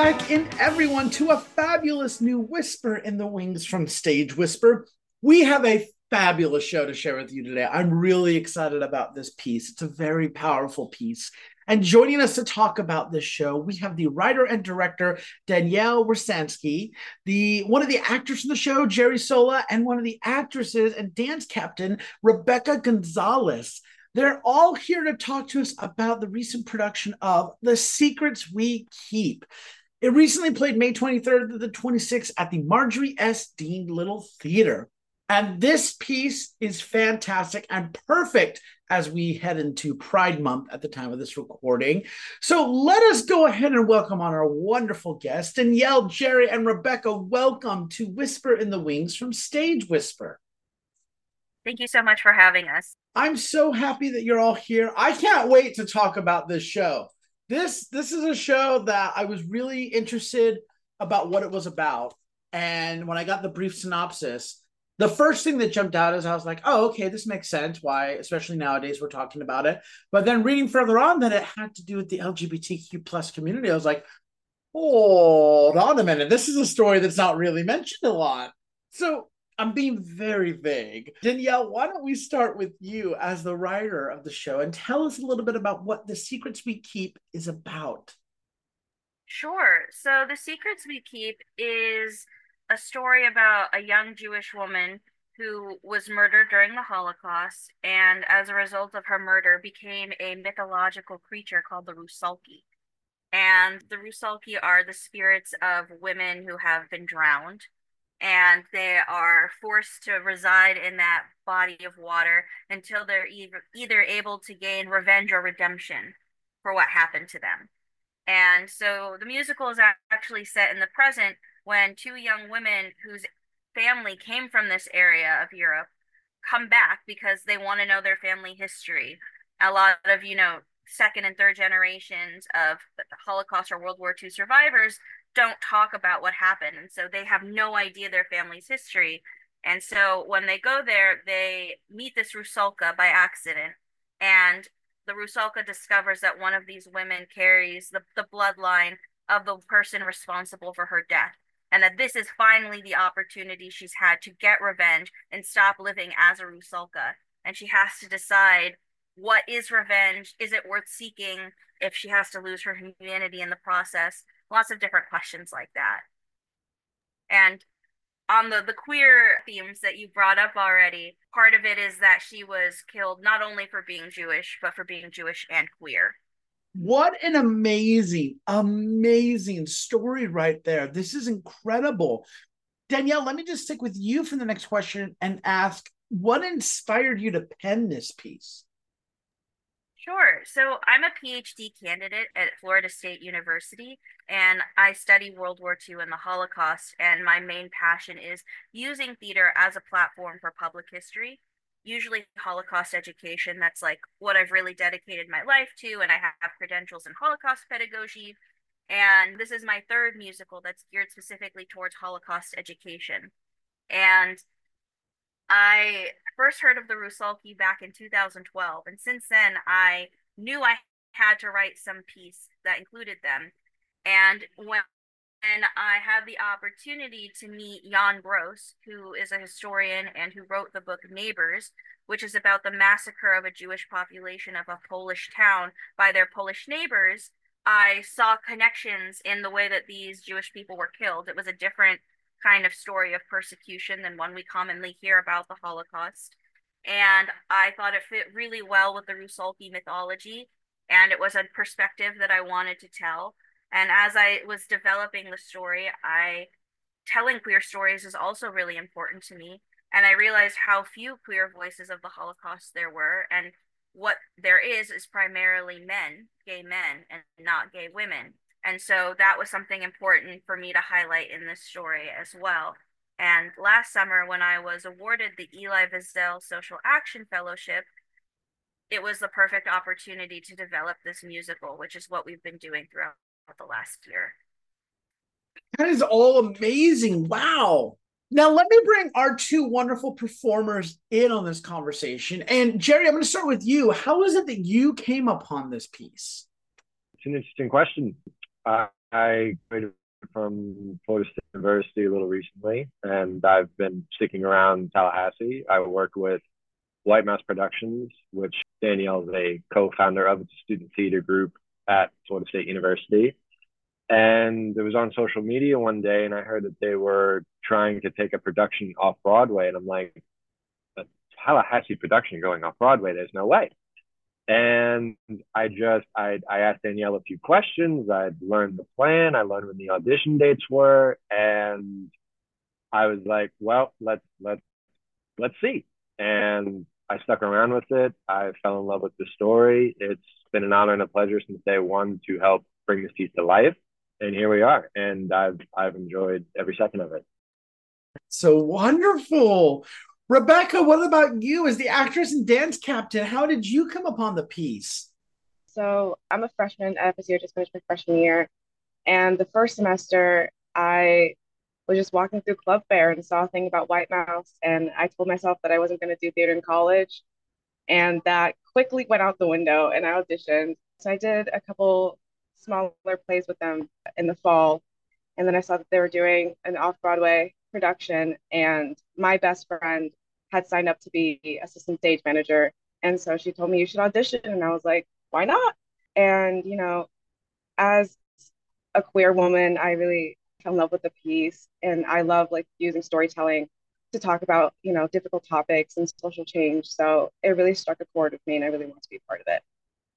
back in, everyone, to a fabulous new Whisper in the Wings from Stage Whisper. We have a fabulous show to share with you today. I'm really excited about this piece. It's a very powerful piece. And joining us to talk about this show, we have the writer and director, Danielle Warsansky, one of the actors in the show, Jerry Sola, and one of the actresses and dance captain, Rebecca Gonzalez. They're all here to talk to us about the recent production of The Secrets We Keep. It recently played May 23rd to the 26th at the Marjorie S. Dean Little Theater. And this piece is fantastic and perfect as we head into Pride Month at the time of this recording. So let us go ahead and welcome on our wonderful guests. Danielle, Jerry, and Rebecca, welcome to Whisper in the Wings from Stage Whisper. Thank you so much for having us. I'm so happy that you're all here. I can't wait to talk about this show. This is a show that I was really interested about what it was about. And when I got the brief synopsis, the first thing that jumped out is I was like, oh, okay, this makes sense. Why, especially nowadays, we're talking about it. But then reading further on that it had to do with the LGBTQ plus community, I was like, hold on a minute. This is a story that's not really mentioned a lot. So I'm being very vague. Danielle, why don't we start with you as the writer of the show and tell us a little bit about what The Secrets We Keep is about. Sure. So, The Secrets We Keep is a story about a young Jewish woman who was murdered during the Holocaust, and as a result of her murder, became a mythological creature called the Rusalki. And the Rusalki are the spirits of women who have been drowned, and they are forced to reside in that body of water until they're either able to gain revenge or redemption for what happened to them. And so the musical is actually set in the present when two young women whose family came from this area of Europe come back because they want to know their family history. A lot of, second and third generations of the Holocaust or World War II survivors don't talk about what happened. And so they have no idea their family's history. And so when they go there, they meet this Rusalka by accident. And the Rusalka discovers that one of these women carries the bloodline of the person responsible for her death. And that this is finally the opportunity she's had to get revenge and stop living as a Rusalka. And she has to decide, what is revenge? Is it worth seeking if she has to lose her humanity in the process? Lots of different questions like that. And on the queer themes that you brought up already, part of it is that she was killed not only for being Jewish, but for being Jewish and queer. What an amazing, amazing story right there. This is incredible. Danielle, let me just stick with you for the next question and ask, what inspired you to pen this piece? Sure. So I'm a PhD candidate at Florida State University, and I study World War II and the Holocaust. And my main passion is using theater as a platform for public history, usually Holocaust education. That's like what I've really dedicated my life to, and I have credentials in Holocaust pedagogy. And this is my third musical that's geared specifically towards Holocaust education. And I first heard of the Rusalki back in 2012, and since then I knew I had to write some piece that included them. And when I had the opportunity to meet Jan Gross, who is a historian and who wrote the book Neighbors, which is about the massacre of a Jewish population of a Polish town by their Polish neighbors, I saw connections in the way that these Jewish people were killed. It was a different kind of story of persecution than one we commonly hear about the Holocaust. And I thought it fit really well with the Rusalki mythology, and it was a perspective that I wanted to tell. And as I was developing the story, I telling queer stories is also really important to me. And I realized how few queer voices of the Holocaust there were, and what there is primarily men, gay men, and not gay women. And so that was something important for me to highlight in this story as well. And last summer, when I was awarded the Elie Wiesel Social Action Fellowship, it was the perfect opportunity to develop this musical, which is what we've been doing throughout the last year. That is all amazing. Wow. Now, let me bring our two wonderful performers in on this conversation. And Jerry, I'm going to start with you. How is it that you came upon this piece? It's an interesting question. I graduated from Florida State University a little recently, and I've been sticking around Tallahassee. I work with White Mouse Productions, which Danielle is a co-founder of. It's a student theater group at Florida State University. And it was on social media one day, and I heard that they were trying to take a production off Broadway, and I'm like, a Tallahassee production going off Broadway? There's no way. And I asked Danielle a few questions. I'd learned the plan. I learned when the audition dates were, and I was like, well, let's see. And I stuck around with it. I fell in love with the story. It's been an honor and a pleasure since day one to help bring this piece to life. And here we are. And I've enjoyed every second of it. So wonderful. Rebecca, what about you as the actress and dance captain? How did you come upon the piece? So I'm a freshman at FSU, just finished my freshman year. And the first semester, I was just walking through Club Fair and saw a thing about White Mouse. And I told myself that I wasn't going to do theater in college. And that quickly went out the window and I auditioned. So I did a couple smaller plays with them in the fall. And then I saw that they were doing an off-Broadway production. And my best friend had signed up to be assistant stage manager. And so she told me you should audition. And I was like, why not? And, as a queer woman, I really fell in love with the piece. And I love like using storytelling to talk about, difficult topics and social change. So it really struck a chord with me and I really want to be a part of it.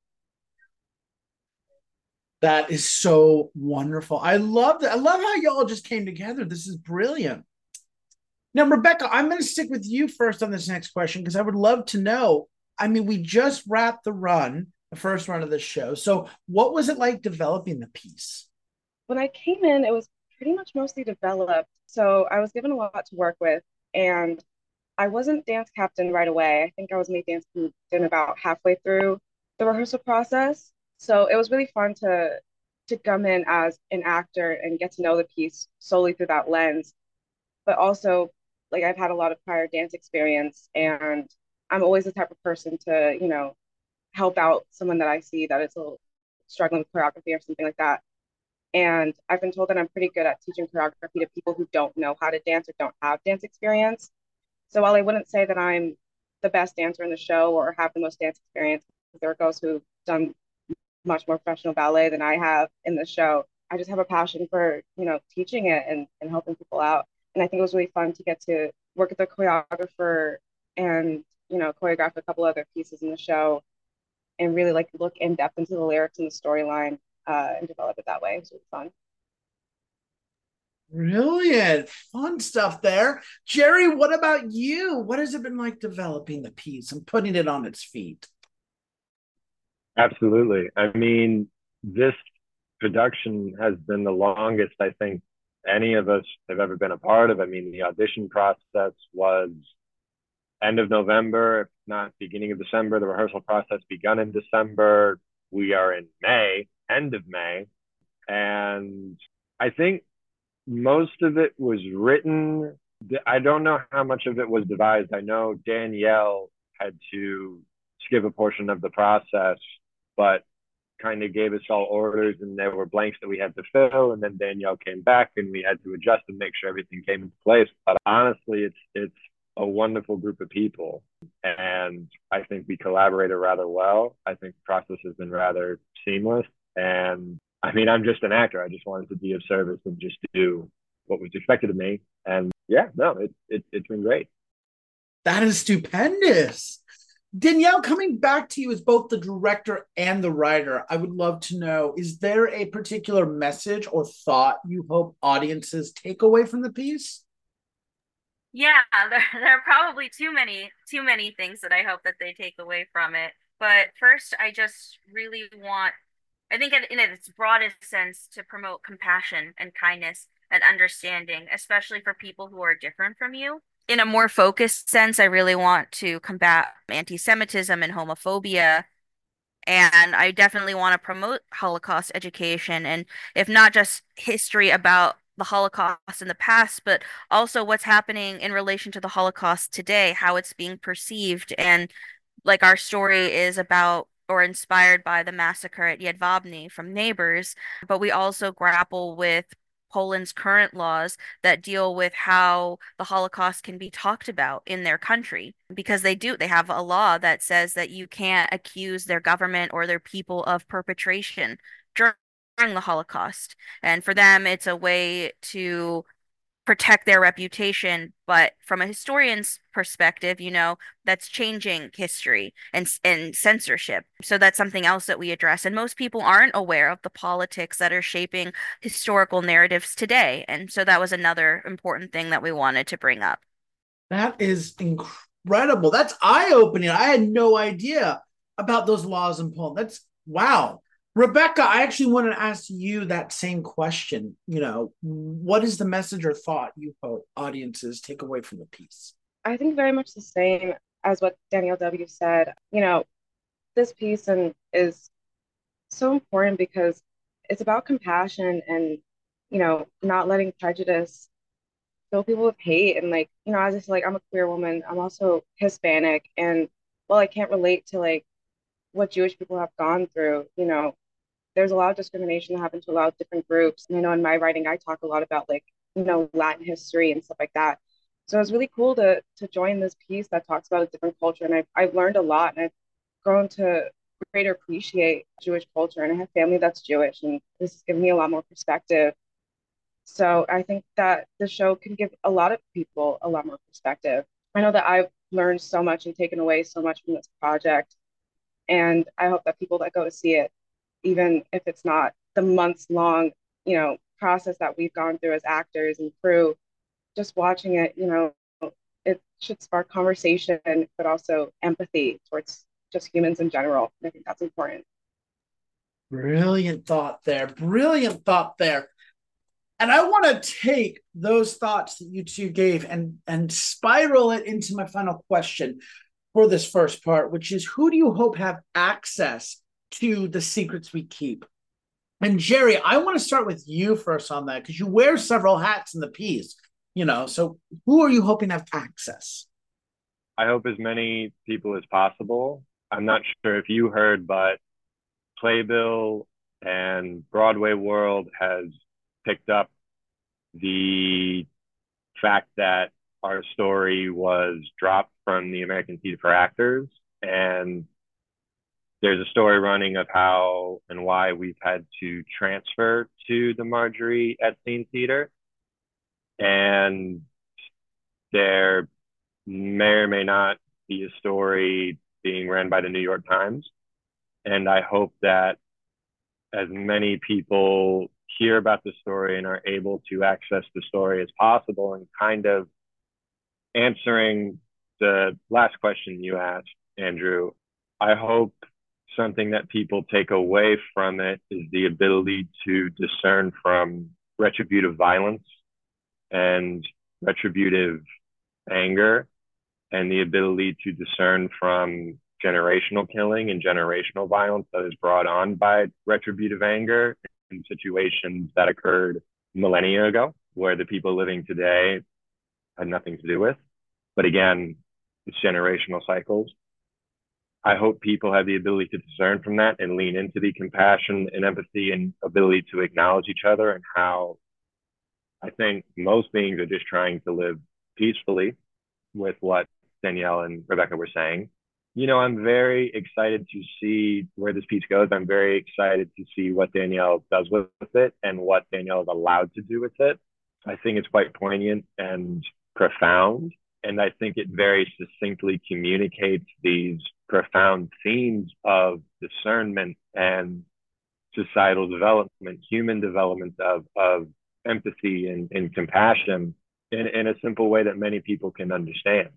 That is so wonderful. I love that. I love how y'all just came together. This is brilliant. Now, Rebecca, I'm going to stick with you first on this next question because I would love to know. I mean, we just wrapped the first run of the show. So, what was it like developing the piece? When I came in, it was pretty much mostly developed. So I was given a lot to work with and I wasn't dance captain right away. I think I was made dance captain about halfway through the rehearsal process. So it was really fun to come in as an actor and get to know the piece solely through that lens. But also, like I've had a lot of prior dance experience, and I'm always the type of person to, help out someone that I see that is a little struggling with choreography or something like that. And I've been told that I'm pretty good at teaching choreography to people who don't know how to dance or don't have dance experience. So while I wouldn't say that I'm the best dancer in the show or have the most dance experience, there are girls who've done much more professional ballet than I have in the show. I just have a passion for, teaching it and helping people out. And I think it was really fun to get to work with the choreographer and, choreograph a couple other pieces in the show and really like look in depth into the lyrics and the storyline and develop it that way. It was really fun. Brilliant. Fun stuff there. Jerry, what about you? What has it been like developing the piece and putting it on its feet? Absolutely. I mean, this production has been the longest I think any of us have ever been a part of. I mean, the audition process was end of November, if not beginning of December. The rehearsal process begun in December. We are in May, end of May. And I think most of it was written. I don't know how much of it was devised. I know Danielle had to skip a portion of the process, but kind of gave us all orders and there were blanks that we had to fill. And then Danielle came back and we had to adjust and make sure everything came into place. But honestly, it's a wonderful group of people. And I think we collaborated rather well. I think the process has been rather seamless. And I mean, I'm just an actor. I just wanted to be of service and just do what was expected of me. And yeah, no, it's been great. That is stupendous. Danielle, coming back to you as both the director and the writer, I would love to know, is there a particular message or thought you hope audiences take away from the piece? Yeah, there are probably too many things that I hope that they take away from it. But first, I just really want, I think in its broadest sense, to promote compassion and kindness and understanding, especially for people who are different from you. In a more focused sense, I really want to combat anti-Semitism and homophobia. And I definitely want to promote Holocaust education, and if not just history about the Holocaust in the past, but also what's happening in relation to the Holocaust today, how it's being perceived. And like our story is about or inspired by the massacre at Jedwabne from Neighbors, but we also grapple with Poland's current laws that deal with how the Holocaust can be talked about in their country. Because they have a law that says that you can't accuse their government or their people of perpetration during the Holocaust. And for them, it's a way to protect their reputation. But from a historian's perspective, that's changing history and censorship. So that's something else that we address. And most people aren't aware of the politics that are shaping historical narratives today. And so that was another important thing that we wanted to bring up. That is incredible. That's eye-opening. I had no idea about those laws in Poland. That's wow. Rebecca, I actually want to ask you that same question. What is the message or thought you hope audiences take away from the piece? I think very much the same as what Danielle W. said. This piece is so important because it's about compassion and, not letting prejudice fill people with hate. And as I said, I'm a queer woman, I'm also Hispanic. And while I can't relate to what Jewish people have gone through, there's a lot of discrimination that happens to a lot of different groups. And I know in my writing, I talk a lot about Latin history and stuff like that. So it's really cool to join this piece that talks about a different culture. And I've learned a lot, and I've grown to greater appreciate Jewish culture. And I have family that's Jewish, and this has given me a lot more perspective. So I think that the show can give a lot of people a lot more perspective. I know that I've learned so much and taken away so much from this project. And I hope that people that go to see it, even if it's not the months long, process that we've gone through as actors and crew, just watching it, it should spark conversation, but also empathy towards just humans in general. And I think that's important. Brilliant thought there. Brilliant thought there. And I want to take those thoughts that you two gave and spiral it into my final question for this first part, which is, who do you hope have access to the secrets we keep? And Jerry, I want to start with you first on that, because you wear several hats in the piece, so who are you hoping to have access? I hope as many people as possible. I'm not sure if you heard, but Playbill and Broadway World has picked up the fact that our story was dropped from the American Theater for Actors. And there's a story running of how and why we've had to transfer to the Marjorie Epstein Theater. And there may or may not be a story being ran by the New York Times. And I hope that as many people hear about the story and are able to access the story as possible, and kind of answering the last question you asked, Andrew, I hope something that people take away from it is the ability to discern from retributive violence and retributive anger, and the ability to discern from generational killing and generational violence that is brought on by retributive anger in situations that occurred millennia ago, where the people living today had nothing to do with. But again, it's generational cycles. I hope people have the ability to discern from that and lean into the compassion and empathy and ability to acknowledge each other, and how I think most beings are just trying to live peacefully, with what Danielle and Rebecca were saying. I'm very excited to see where this piece goes. I'm very excited to see what Danielle does with it and what Danielle is allowed to do with it. I think it's quite poignant and profound. And I think it very succinctly communicates these profound themes of discernment and societal development, human development of empathy and compassion in a simple way that many people can understand,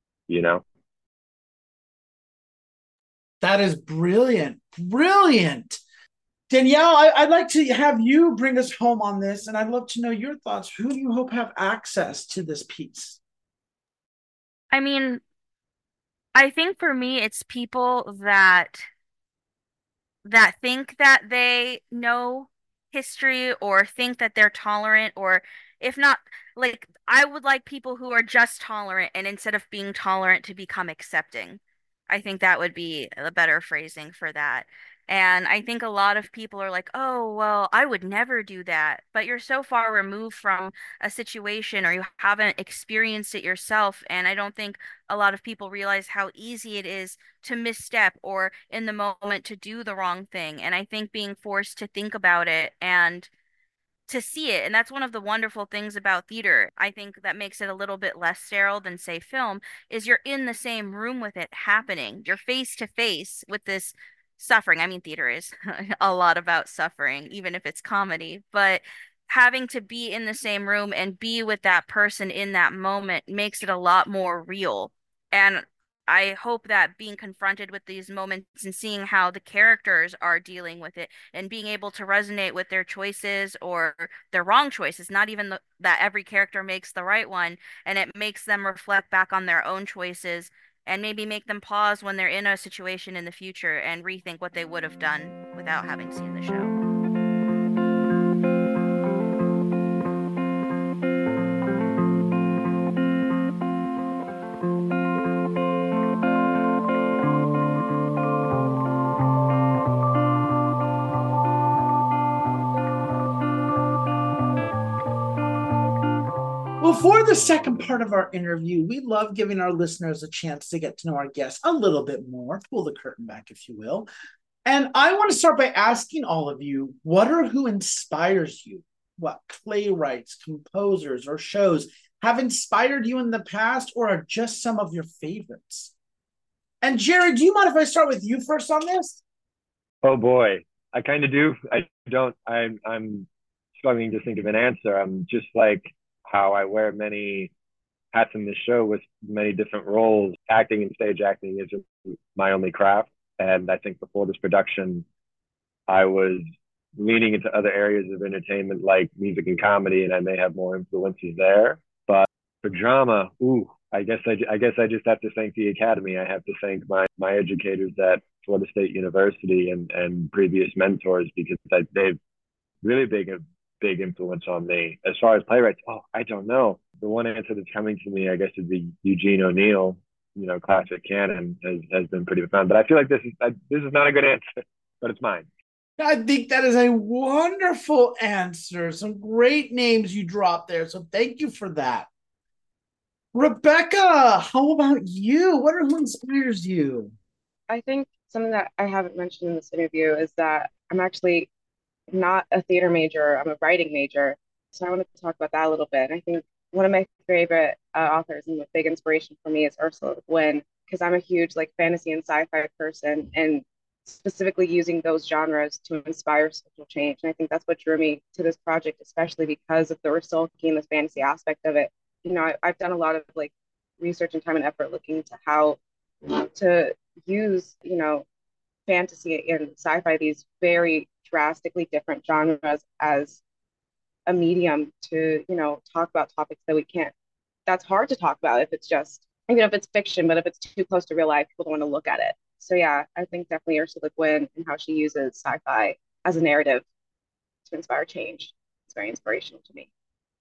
That is brilliant. Brilliant. Danielle, I'd like to have you bring us home on this, and I'd love to know your thoughts. Who do you hope have access to this piece? I mean, I think for me, it's people that think that they know history or think that they're tolerant, or if not, I would like people who are just tolerant, and instead of being tolerant, to become accepting. I think that would be a better phrasing for that. And I think a lot of people are like, oh, well, I would never do that. But you're so far removed from a situation or you haven't experienced it yourself. And I don't think a lot of people realize how easy it is to misstep or in the moment to do the wrong thing. And I think being forced to think about it and to see it. And that's one of the wonderful things about theater. I think that makes it a little bit less sterile than, say, film, is you're in the same room with it happening. You're face to face with this suffering. I mean, theater is a lot about suffering, even if it's comedy, but having to be in the same room and be with that person in that moment makes it a lot more real. And I hope that being confronted with these moments and seeing how the characters are dealing with it and being able to resonate with their choices or their wrong choices, not even that every character makes the right one, and it makes them reflect back on their own choices and maybe make them pause when they're in a situation in the future and rethink what they would have done without having seen the show. Well, for the second part of our interview, we love giving our listeners a chance to get to know our guests a little bit more, pull the curtain back, if you will. And I want to start by asking all of you, what or who inspires you? What playwrights, composers, or shows have inspired you in the past or are just some of your favorites? And Jared, do you mind if I start with you first on this? Oh boy, I kind of do. I don't. I'm struggling to think of an answer. I'm just like how I wear many hats in this show with many different roles. Acting and stage acting isn't my only craft, and I think before this production, I was leaning into other areas of entertainment like music and comedy, and I may have more influences there. But for drama, ooh, I guess I just have to thank the Academy. I have to thank my educators at Florida State University and previous mentors because they've really big influence on me. As far as playwrights, oh, I don't know. The one answer that's coming to me, I guess, would be Eugene O'Neill. You know, classic canon has been pretty profound. But I feel like this is not a good answer, but it's mine. I think that is a wonderful answer. Some great names you dropped there. So thank you for that. Rebecca, how about you? What or who inspires you? I think something that I haven't mentioned in this interview is that I'm actually not a theater major, I'm a writing major. So I wanted to talk about that a little bit. I think one of my favorite authors and a big inspiration for me is Ursula Le Guin, because I'm a huge like fantasy and sci-fi person and specifically using those genres to inspire social change. And I think that's what drew me to this project, especially because of the Ursula and the fantasy aspect of it. You know, I've done a lot of like research and time and effort looking into how to use, you know, fantasy and sci-fi, these very drastically different genres as a medium to, you know, talk about topics that we can't, that's hard to talk about if it's just, you know, if it's fiction, but if it's too close to real life, people don't want to look at it. So yeah, I think definitely Ursula Le Guin and how she uses sci-fi as a narrative to inspire change. It's very inspirational to me.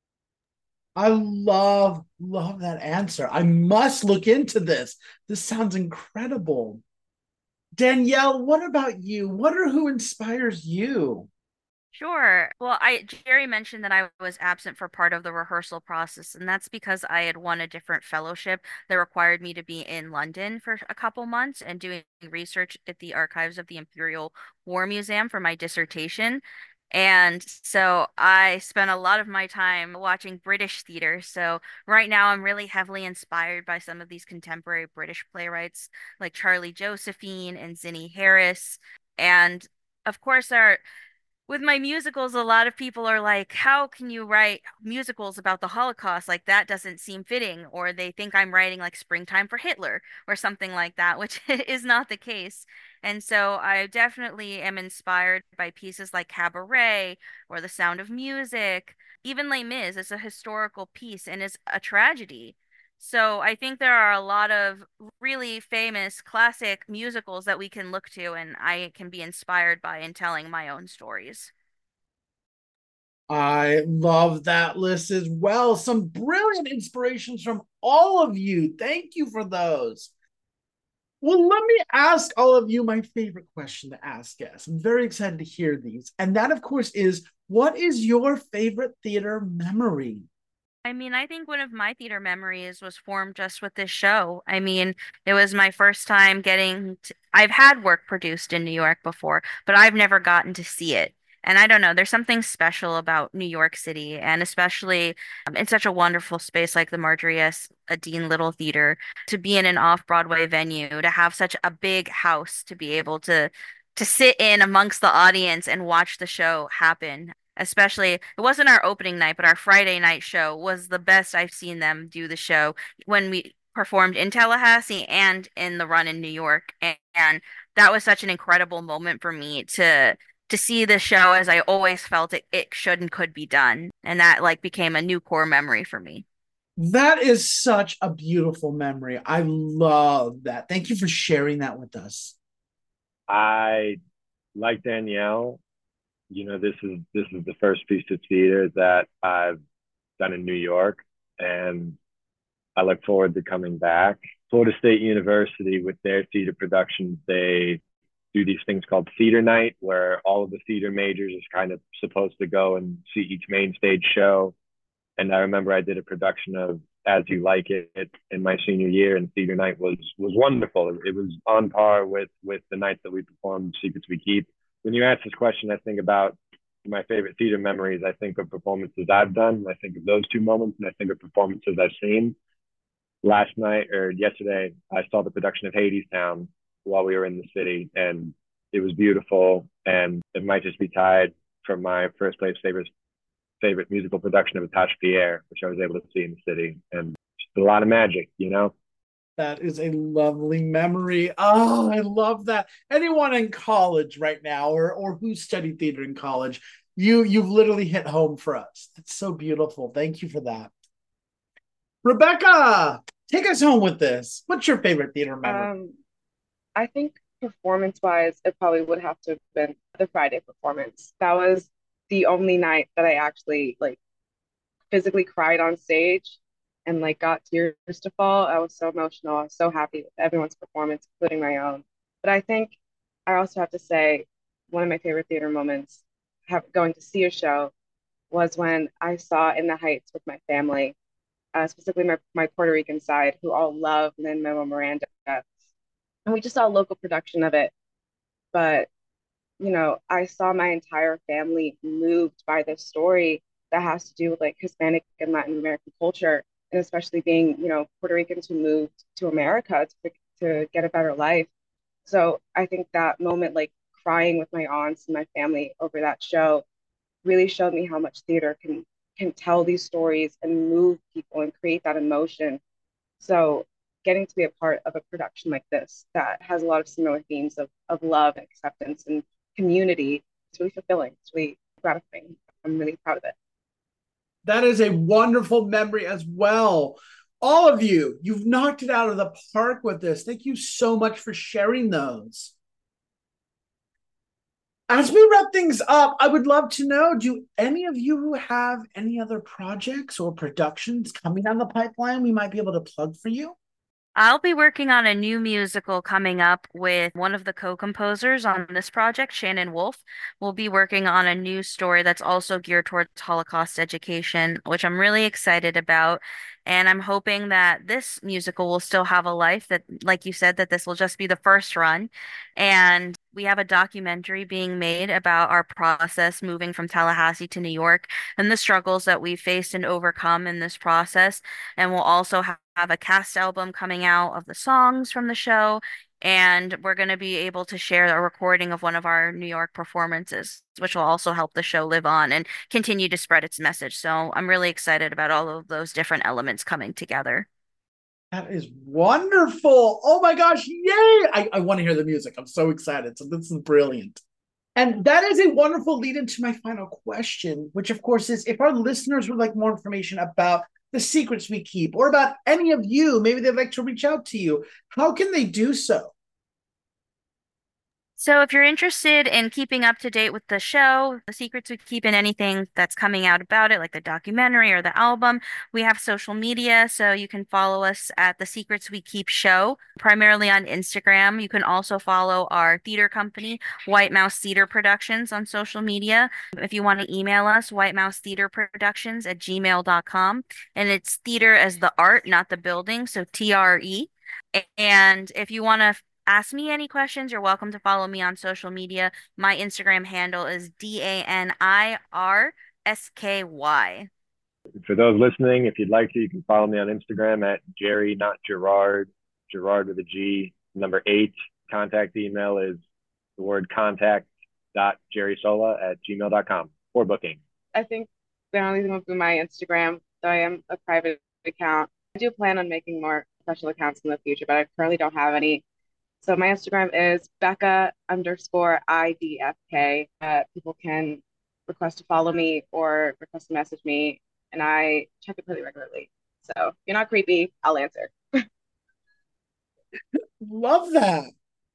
I love that answer. I must look into this. This sounds incredible. Danielle, what about you? What or who inspires you? Sure. Well, Jerry mentioned that I was absent for part of the rehearsal process, and that's because I had won a different fellowship that required me to be in London for a couple months and doing research at the archives of the Imperial War Museum for my dissertation. And so I spent a lot of my time watching British theater. So right now I'm really heavily inspired by some of these contemporary British playwrights like Charlie Josephine and Zinnie Harris. And of course, our with my musicals, a lot of people are like, how can you write musicals about the Holocaust? Like, that doesn't seem fitting. Or they think I'm writing like Springtime for Hitler or something like that, which is not the case. And so I definitely am inspired by pieces like Cabaret or The Sound of Music. Even Les Mis is a historical piece and is a tragedy. So I think there are a lot of really famous classic musicals that we can look to and I can be inspired by in telling my own stories. I love that list as well. Some brilliant inspirations from all of you. Thank you for those. Well, let me ask all of you my favorite question to ask guests. I'm very excited to hear these. And that, of course, is what is your favorite theater memory? I mean, I think one of my theater memories was formed just with this show. I mean, it was my first time I've had work produced in New York before, but I've never gotten to see it. And I don't know, there's something special about New York City, and especially in such a wonderful space like the Marjorie S. Dean Little Theater, to be in an off-Broadway venue, to have such a big house to be able to sit in amongst the audience and watch the show happen. Especially, it wasn't our opening night, but our Friday night show was the best I've seen them do the show when we performed in Tallahassee and in the run in New York. And that was such an incredible moment for me to see the show as I always felt it should and could be done. And that like became a new core memory for me. That is such a beautiful memory. I love that. Thank you for sharing that with us. I, like Danielle, this is the first piece of theater that I've done in New York, and I look forward to coming back. Florida State University, with their theater productions, they do these things called theater night, where all of the theater majors is kind of supposed to go and see each main stage show. And I remember I did a production of As You Like It in my senior year, and theater night was wonderful. It was on par with the nights that we performed Secrets We Keep. When you ask this question, I think about my favorite theater memories. I think of performances I've done. I think of those two moments, and I think of performances I've seen. Last night or yesterday, I saw the production of Hadestown while we were in the city, and it was beautiful. And it might just be tied from my first place favorite musical production of Attach Pierre, which I was able to see in the city, and just a lot of magic, you know. That is a lovely memory. Oh, I love that. Anyone in college right now, or who studied theater in college, you've literally hit home for us. That's so beautiful. Thank you for that. Rebecca, take us home with this. What's your favorite theater memory? I think performance-wise, it probably would have to have been the Friday performance. That was the only night that I actually like physically cried on stage and like got tears to fall. I was so emotional. I was so happy with everyone's performance, including my own. But I think I also have to say one of my favorite theater moments going to see a show was when I saw In the Heights with my family, specifically my Puerto Rican side, who all love Lin-Manuel Miranda. And we just saw a local production of it. But, I saw my entire family moved by this story that has to do with like Hispanic and Latin American culture, and especially being, Puerto Ricans who moved to America to get a better life. So I think that moment, like crying with my aunts and my family over that show, really showed me how much theater can tell these stories and move people and create that emotion. So getting to be a part of a production like this that has a lot of similar themes of love and acceptance and community, it's really fulfilling. It's really gratifying. I'm really proud of it. That is a wonderful memory as well. All of you, you've knocked it out of the park with this. Thank you so much for sharing those. As we wrap things up, I would love to know, do any of you have any other projects or productions coming down the pipeline we might be able to plug for you? I'll be working on a new musical coming up with one of the co-composers on this project, Shannon Wolf. We'll be working on a new story that's also geared towards Holocaust education, which I'm really excited about. And I'm hoping that this musical will still have a life, that, like you said, that this will just be the first run. And we have a documentary being made about our process moving from Tallahassee to New York and the struggles that we faced and overcome in this process. And we'll also have a cast album coming out of the songs from the show. And we're going to be able to share a recording of one of our New York performances, which will also help the show live on and continue to spread its message. So I'm really excited about all of those different elements coming together. That is wonderful. Oh my gosh, yay! I want to hear the music. I'm so excited. So this is brilliant. And that is a wonderful lead into my final question, which of course is, if our listeners would like more information about the Secrets We Keep or about any of you, maybe they'd like to reach out to you, how can they do so? So if you're interested in keeping up to date with the show, the secrets we keep in anything that's coming out about it, like the documentary or the album, we have social media. So you can follow us at The Secrets We Keep Show, primarily on Instagram. You can also follow our theater company, White Mouse Theater Productions, on social media. If you want to email us, whitemousetheaterproductions@gmail.com. And it's theater as the art, not the building. So TRE. And if you want to ask me any questions, you're welcome to follow me on social media. My Instagram handle is DANIRSKY. For those listening, if you'd like to, you can follow me on Instagram at Jerry, not Gerard, Gerard with a G, number 8. Contact email is the word contact.jerrysola@gmail.com for booking. I think they're only going to be my Instagram, so I am a private account. I do plan on making more professional accounts in the future, but I currently don't have any. So my Instagram is Becca_IDFK. People can request to follow me or request to message me, and I check it pretty regularly. So if you're not creepy, I'll answer. Love that.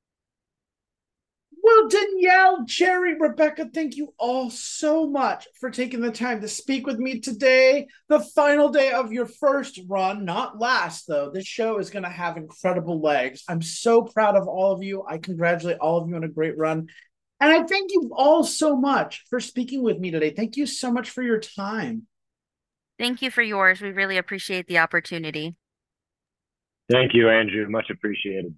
Well, Danielle, Jerry, Rebecca, thank you all so much for taking the time to speak with me today. The final day of your first run, not last, though. This show is going to have incredible legs. I'm so proud of all of you. I congratulate all of you on a great run. And I thank you all so much for speaking with me today. Thank you so much for your time. Thank you for yours. We really appreciate the opportunity. Thank you, Andrew. Much appreciated.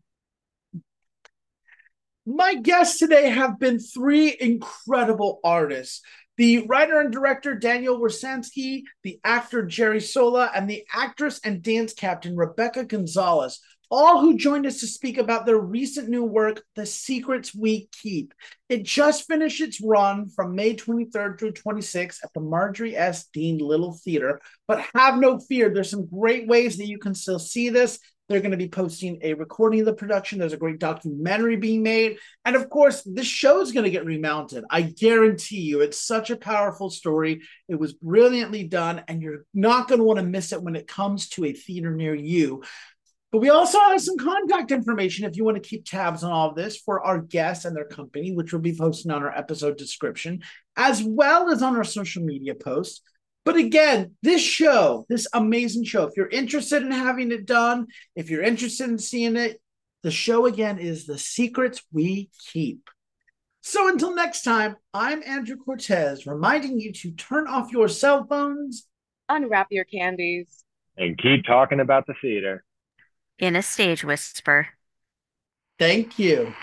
My guests today have been 3 incredible artists. The writer and director, Daniel Warsansky, the actor, Jerry Sola, and the actress and dance captain, Rebecca Gonzalez, all who joined us to speak about their recent new work, The Secrets We Keep. It just finished its run from May 23rd through 26th at the Marjorie S. Dean Little Theater. But have no fear, there's some great ways that you can still see this. They're going to be posting a recording of the production. There's a great documentary being made. And of course, this show is going to get remounted. I guarantee you, it's such a powerful story. It was brilliantly done, and you're not going to want to miss it when it comes to a theater near you. But we also have some contact information if you want to keep tabs on all of this for our guests and their company, which will be posted on our episode description, as well as on our social media posts. But again, this show, this amazing show, if you're interested in having it done, if you're interested in seeing it, the show again is The Secrets We Keep. So until next time, I'm Andrew Cortez, reminding you to turn off your cell phones, Unwrap your candies, and keep talking about the theater in a stage whisper. Thank you.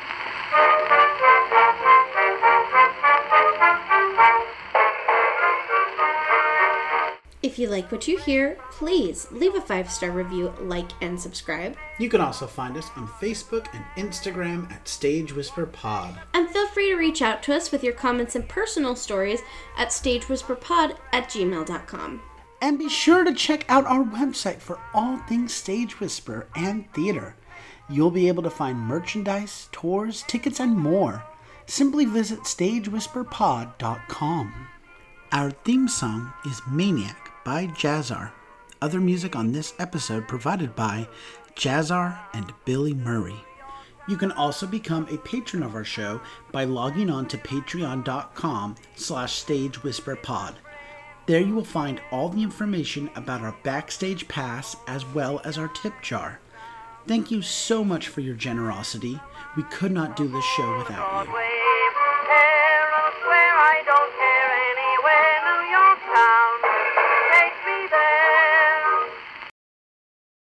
If you like what you hear, please leave a 5-star review, like, and subscribe. You can also find us on Facebook and Instagram at Stage Whisper Pod. And feel free to reach out to us with your comments and personal stories at stagewhisperpod@gmail.com. And be sure to check out our website for all things Stage Whisper and theater. You'll be able to find merchandise, tours, tickets, and more. Simply visit stagewhisperpod.com. Our theme song is Maniac by Jazzar. Other music on this episode provided by Jazzar and Billy Murray. You can also become a patron of our show by logging on to patreon.com/stagewhisperpod. There you will find all the information about our backstage pass as well as our tip jar. Thank you so much for your generosity. We could not do this show without you.